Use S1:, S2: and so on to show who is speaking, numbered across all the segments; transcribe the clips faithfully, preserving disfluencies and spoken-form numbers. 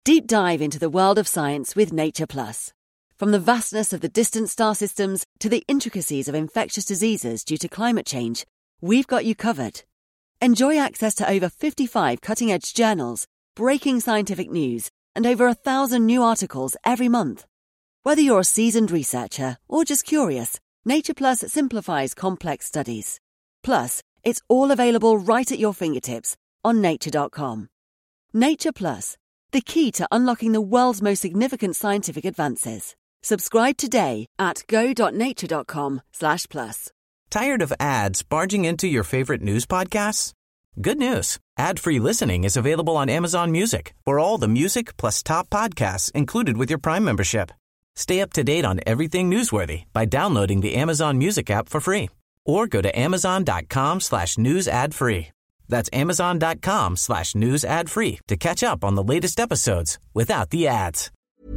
S1: Deep dive into the world of science with Nature Plus. From the vastness of the distant star systems to the intricacies of infectious diseases due to climate change, we've got you covered. Enjoy access to over fifty-five cutting-edge journals, breaking scientific news, and over a thousand new articles every month. Whether you're a seasoned researcher or just curious, Nature Plus simplifies complex studies. Plus, it's all available right at your fingertips on nature dot com. Nature Plus, the key to unlocking the world's most significant scientific advances. Subscribe today at go.nature.com slash plus.
S2: Tired of ads barging into your favorite news podcasts? Good news. Ad-free listening is available on Amazon Music for all the music plus top podcasts included with your Prime membership. Stay up to date on everything newsworthy by downloading the Amazon Music app for free or go to amazon.com slash news ad free. That's amazon.com slash news ad free to catch up on the latest episodes without the ads.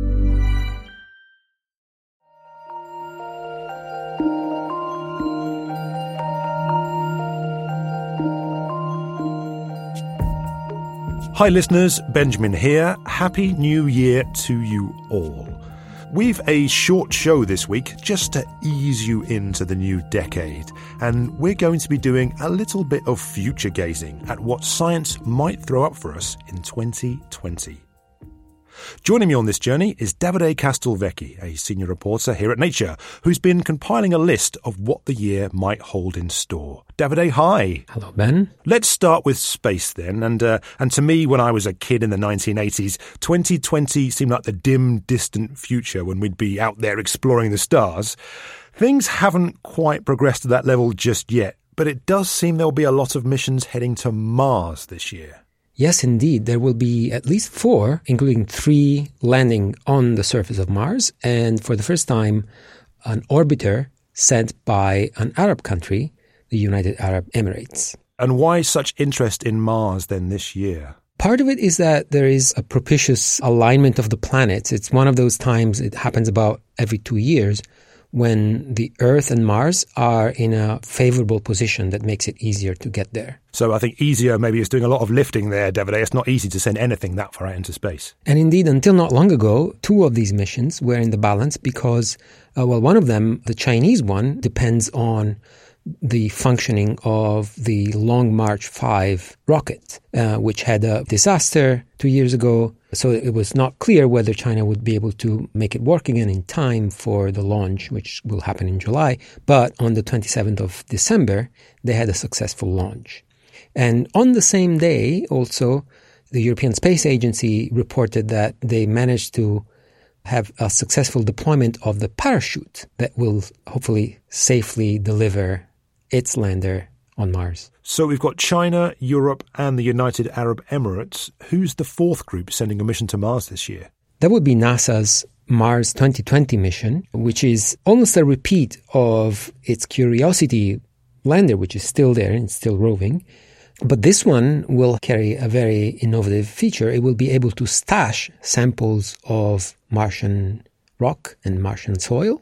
S3: Hi listeners, Benjamin here. Happy New Year to you all. We've a short show this week just to ease you into the new decade, and we're going to be doing a little bit of future gazing at what science might throw up for us in twenty twenty. Joining me on this journey is Davide Castelvecchi, a senior reporter here at Nature, who's been compiling a list of what the year might hold in store. Davide, hi.
S4: Hello, Ben.
S3: Let's start with space then. And uh, and to me, when I was a kid in the nineteen eighties, twenty twenty seemed like the dim, distant future when we'd be out there exploring the stars. Things haven't quite progressed to that level just yet, but it does seem there'll be a lot of missions heading to Mars this year.
S4: Yes, indeed. There will be at least four, including three landing on the surface of Mars. And for the first time, an orbiter sent by an Arab country, the United Arab Emirates.
S3: And why such interest in Mars then this year?
S4: Part of it is that there is a propitious alignment of the planets. It's one of those times, it happens about every two years, when the Earth and Mars are in a favorable position that makes it easier to get there.
S3: So I think easier maybe is doing a lot of lifting there, Davide. It's not easy to send anything that far out into space.
S4: And indeed, until not long ago, two of these missions were in the balance because, uh, well, one of them, the Chinese one, depends on the functioning of the Long March five rocket, uh, which had a disaster two years ago. So it was not clear whether China would be able to make it work again in time for the launch, which will happen in July. But on the twenty-seventh of December, they had a successful launch. And on the same day, also, the European Space Agency reported that they managed to have a successful deployment of the parachute that will hopefully safely deliver its lander on Mars.
S3: So we've got China, Europe, and the United Arab Emirates. Who's the fourth group sending a mission to Mars this year?
S4: That would be NASA's Mars twenty twenty mission, which is almost a repeat of its Curiosity lander, which is still there and still roving. But this one will carry a very innovative feature. It will be able to stash samples of Martian rock and Martian soil,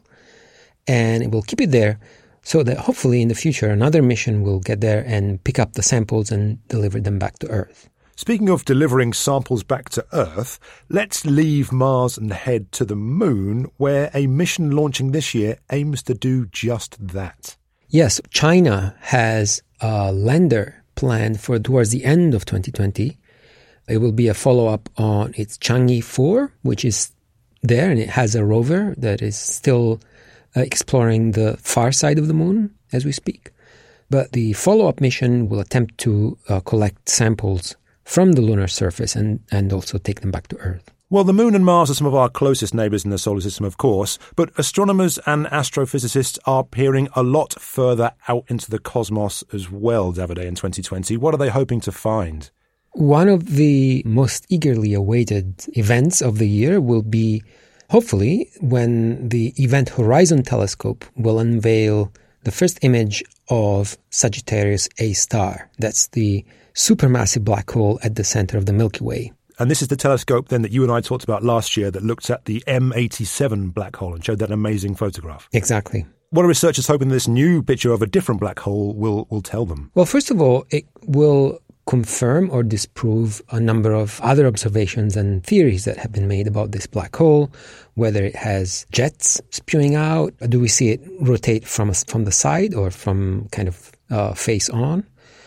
S4: and it will keep it there so that hopefully in the future another mission will get there and pick up the samples and deliver them back to Earth.
S3: Speaking of delivering samples back to Earth, let's leave Mars and head to the Moon, where a mission launching this year aims to do just that.
S4: Yes, China has a lander planned for towards the end of twenty twenty. It will be a follow-up on its Chang'e four, which is there, and it has a rover that is still uh, exploring the far side of the Moon as we speak. But the follow-up mission will attempt to uh, collect samples from the lunar surface and, and also take them back to Earth.
S3: Well, the Moon and Mars are some of our closest neighbours in the solar system, of course, but astronomers and astrophysicists are peering a lot further out into the cosmos as well, Davide, in twenty twenty. What are they hoping to find?
S4: One of the most eagerly awaited events of the year will be, hopefully, when the Event Horizon Telescope will unveil the first image of Sagittarius A star. That's the supermassive black hole at the center of the Milky Way.
S3: And this is the telescope then that you and I talked about last year that looked at the M eighty-seven black hole and showed that amazing photograph.
S4: Exactly.
S3: What are researchers hoping this new picture of a different black hole will, will tell them?
S4: Well, first of all, it will confirm or disprove a number of other observations and theories that have been made about this black hole, whether it has jets spewing out, do we see it rotate from from the side or from kind of uh, face on?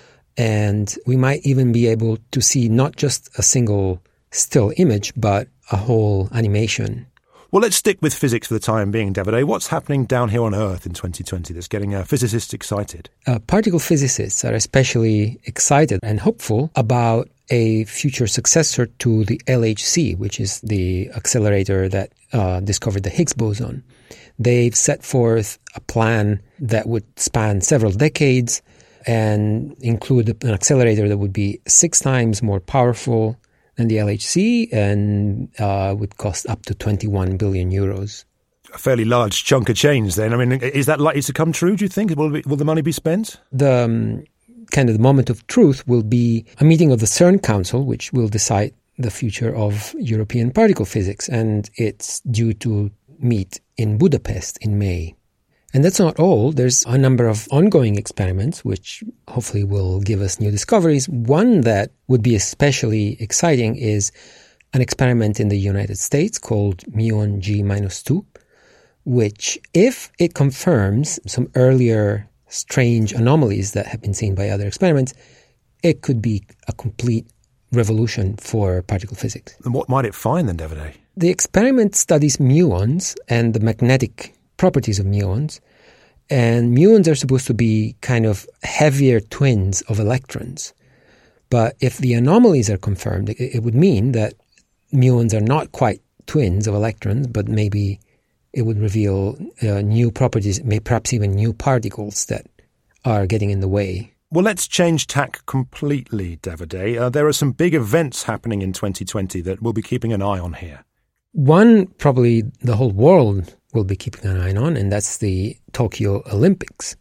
S4: And we might even be able to see not just a single still image, but a whole animation.
S3: Well, let's stick with physics for the time being, Davide. What's happening down here on Earth in twenty twenty that's getting uh, physicists excited?
S4: Uh, particle physicists are especially excited and hopeful about a future successor to the L H C, which is the accelerator that uh, discovered the Higgs boson. They've set forth a plan that would span several decades and include an accelerator that would be six times more powerful than the L H C and uh, would cost up to twenty-one billion euros.
S3: A fairly large chunk of change then. I mean, is that likely to come true, do you think? Will, will the money be spent?
S4: The um, kind of the moment of truth will be a meeting of the CERN Council, which will decide the future of European particle physics, and it's due to meet in Budapest in May. And that's not all. There's a number of ongoing experiments which hopefully will give us new discoveries. One that would be especially exciting is an experiment in the United States called muon G minus two, which, if it confirms some earlier strange anomalies that have been seen by other experiments, it could be a complete revolution for particle physics.
S3: And what might it find then, Davide?
S4: The experiment studies muons and the magnetic properties of muons, and muons are supposed to be kind of heavier twins of electrons. But if the anomalies are confirmed, it, it would mean that muons are not quite twins of electrons, but maybe it would reveal uh, new properties, may perhaps even new particles that are getting in the way.
S3: Well, let's change tack completely, Davide. Uh, there are some big events happening in twenty twenty that we'll be keeping an eye on here.
S4: One, probably the whole world will be keeping an eye on, and that's the Tokyo Olympics.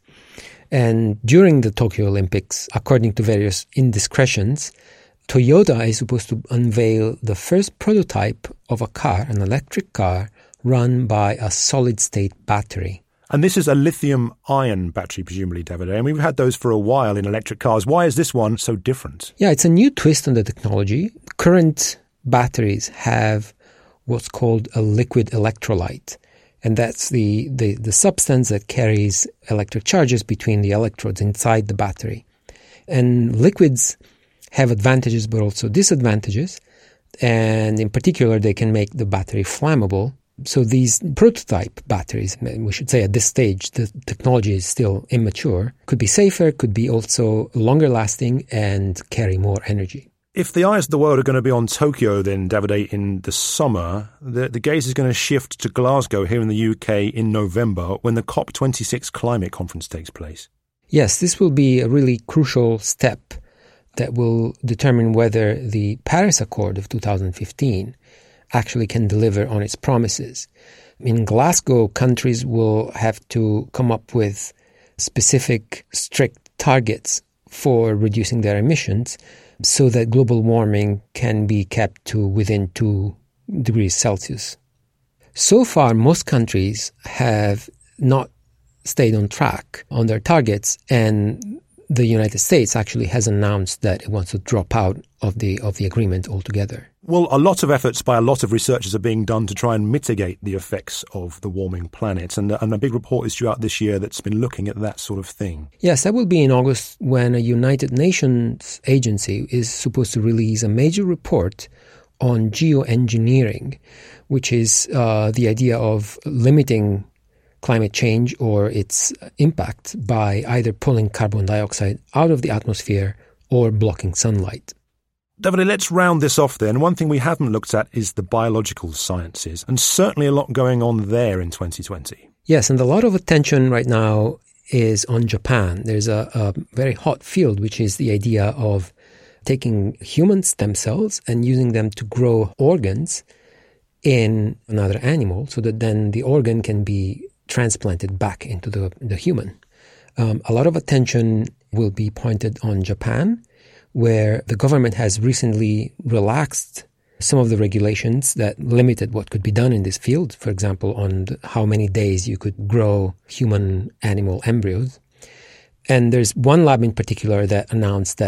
S4: And during the Tokyo Olympics, according to various indiscretions, Toyota is supposed to unveil the first prototype of a car, an electric car, run by a solid-state battery.
S3: And this is a lithium-ion battery, presumably, Davide. And we've had those for a while in electric cars. Why is this one so different?
S4: Yeah, it's a new twist on the technology. Current batteries have what's called a liquid electrolyte. And that's the, the, the substance that carries electric charges between the electrodes inside the battery. And liquids have advantages but also disadvantages. And in particular, they can make the battery flammable. So these prototype batteries, we should say at this stage, the technology is still immature, could be safer, could be also longer lasting and carry more energy.
S3: If the eyes of the world are going to be on Tokyo then, Davide, in the summer, the, the gaze is going to shift to Glasgow here in the U K in November when the COP twenty-six climate conference takes place.
S4: Yes, this will be a really crucial step that will determine whether the Paris Accord of two thousand fifteen actually can deliver on its promises. In Glasgow, countries will have to come up with specific, strict targets for reducing their emissions so that global warming can be kept to within two degrees Celsius. So far, most countries have not stayed on track on their targets, and the United States actually has announced that it wants to drop out of the of the agreement altogether.
S3: Well, a lot of efforts by a lot of researchers are being done to try and mitigate the effects of the warming planet. And, and a big report is due out this year that's been looking at that sort of thing.
S4: Yes, that will be in August when a United Nations agency is supposed to release a major report on geoengineering, which is uh, the idea of limiting climate change or its impact by either pulling carbon dioxide out of the atmosphere or blocking sunlight.
S3: Davide, let's round this off then. One thing we haven't looked at is the biological sciences, and certainly a lot going on there in twenty twenty.
S4: Yes, and a lot of attention right now is on Japan. There's a, a very hot field, which is the idea of taking human stem cells and using them to grow organs in another animal so that then the organ can be transplanted back into the, the human. Um, a lot of attention will be pointed on Japan, where the government has recently relaxed some of the regulations that limited what could be done in this field, for example, on the, how many days you could grow human animal embryos. And there's one lab in particular that announced that it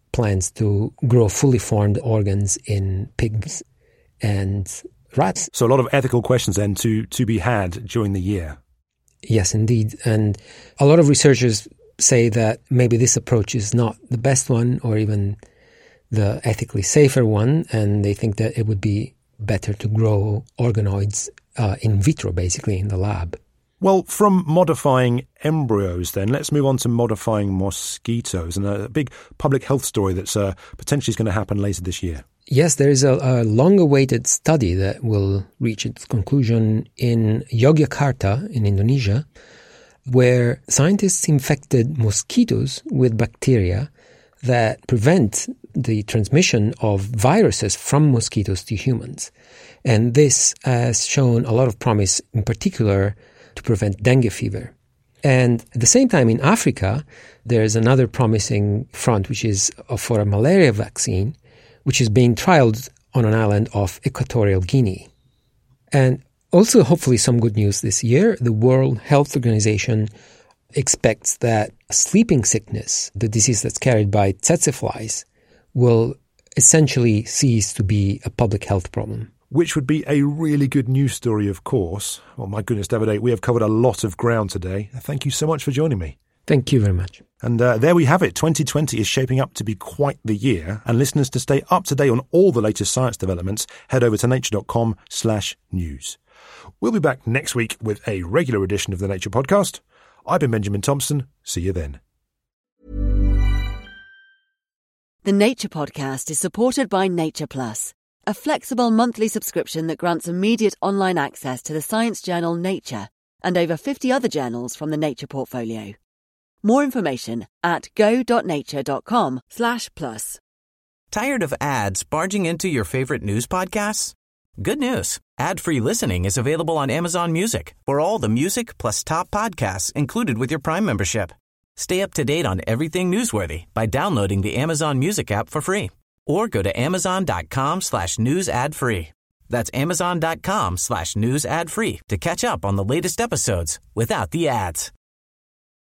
S4: plans to grow fully formed organs in pigs and rats.
S3: So a lot of ethical questions then to, to be had during the year.
S4: Yes, indeed. And a lot of researchers say that maybe this approach is not the best one or even the ethically safer one, and they think that it would be better to grow organoids uh, in vitro, basically, in the lab.
S3: Well, from modifying embryos then, let's move on to modifying mosquitoes and a big public health story that's uh, potentially is going to happen later this year.
S4: Yes, there is a, a long-awaited study that will reach its conclusion in Yogyakarta in Indonesia, where scientists infected mosquitoes with bacteria that prevent the transmission of viruses from mosquitoes to humans. And this has shown a lot of promise, in particular, to prevent dengue fever. And at the same time, in Africa, there's another promising front, which is for a malaria vaccine, which is being trialed on an island of Equatorial Guinea. And also, hopefully, some good news this year. The World Health Organization expects that sleeping sickness, the disease that's carried by tsetse flies, will essentially cease to be a public health problem.
S3: Which would be a really good news story, of course. Well, my goodness, Davide, we have covered a lot of ground today. Thank you so much for joining me.
S4: Thank you very much.
S3: And uh, there we have it. twenty twenty is shaping up to be quite the year. And listeners, to stay up to date on all the latest science developments, head over to nature.com slash news. We'll be back next week with a regular edition of the Nature Podcast. I've been Benjamin Thompson. See you then.
S1: The Nature Podcast is supported by Nature Plus, a flexible monthly subscription that grants immediate online access to the science journal Nature and over fifty other journals from the Nature portfolio. More information at go.nature.com slash plus.
S2: Tired of ads barging into your favorite news podcasts? Good news. Ad-free listening is available on Amazon Music for all the music plus top podcasts included with your Prime membership. Stay up to date on everything newsworthy by downloading the Amazon Music app for free or go to amazon.com slash news ad free. That's amazon.com slash news ad free to catch up on the latest episodes without the ads.